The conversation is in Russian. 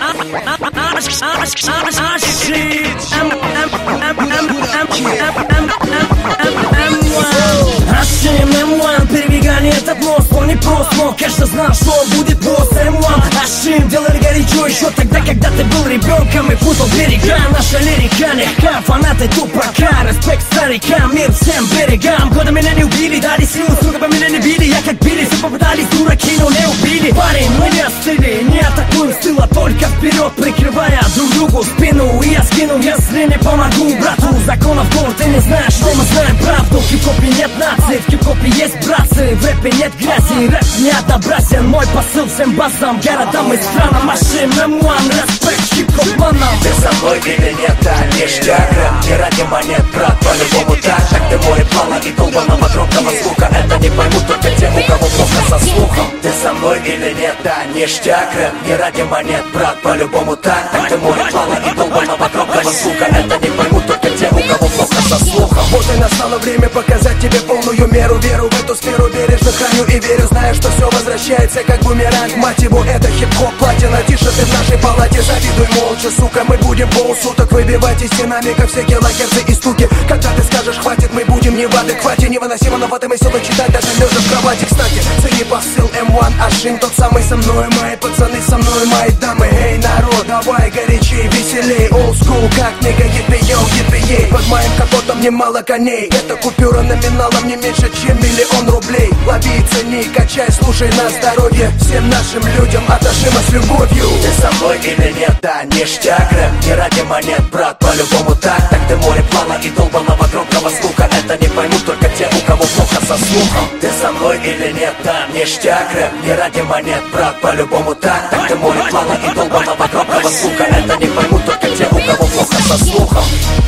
М1, перебегание этот мост, он не прост, но конечно знал, что он будет босс. М1, Ашим, делали горячо еще тогда, когда ты был ребенком и путал берега. Наша лирика легка, фанаты тупака, респект старикам, мир всем берегам. Года меня не убили, дали силу, сука, по меня не били. Я как били, все попытались, дураки, но не убили. Парень, мы не остыли, не атакуем с тыла, только вперед, прикрывая друг другу спину. И я скину, если не помогу брату. Законов гор, ты не знаешь, но мы знаем правду. В хип-хопе нет нации, в хип-хопе есть братцы. В рэпе нет грязи, рэп не одобрасен. Мой посыл всем басам, городам и странам. Машин, М1, респект хип-хоп-манам. Ты со мной или нет, да, ништяк. Рэп не ради монет, брат, по-любому так. Так ты мой плана и долбаного громкого звука. Это не поймут только те, у кого плохо со слухом. Ты со мной или нет, да, ништяк. Рэп не ради монет, брат, по-любому так. Так ты мой плана и долбаного громкого звука. Это не поймут только те, у кого плохо со слухом. Вот и настало время показать тебе полную меру. Веру в эту сферу бережно храню и верю. Знаю, что все возвращается как бумеранг. Мать его, это хип-хоп, платина. Тише ты в нашей палате, завидуй молча, сука. Мы будем полсуток выбивать из динамика все килогерцы и стуки. Когда ты скажешь хватит, мы будем не в адеквате. Невыносимо, но в этом и силу читать даже лежа в кровати. Кстати, цени посыл М1, Ашин, тот самый со мной. Мои пацаны со мной, мои дамы. Эй, народ, давай горячей, веселей. Old school, как мега-хиты, йоу, хиты, ей. Под моим капотом немало коней. Эта купюра номиналом не меньше, чем 1 000 000 рублей. Лови, цени, качай, слушай на здоровье. Всем нашим людям от Ашима с любовью. Ты со мной или нет, да, ништяк. Рэп не ради монет, брат, по-любому так. Так ты море плана и долбаного громкого звука. Это не поймут только те, у кого плохо со слухом. Ты со мной или нет, да, ништяк. Рэп не ради монет, брат, по-любому так. Так ты море плана и долбаного громкого звука. Это не поймут только те, у кого плохо со слухом.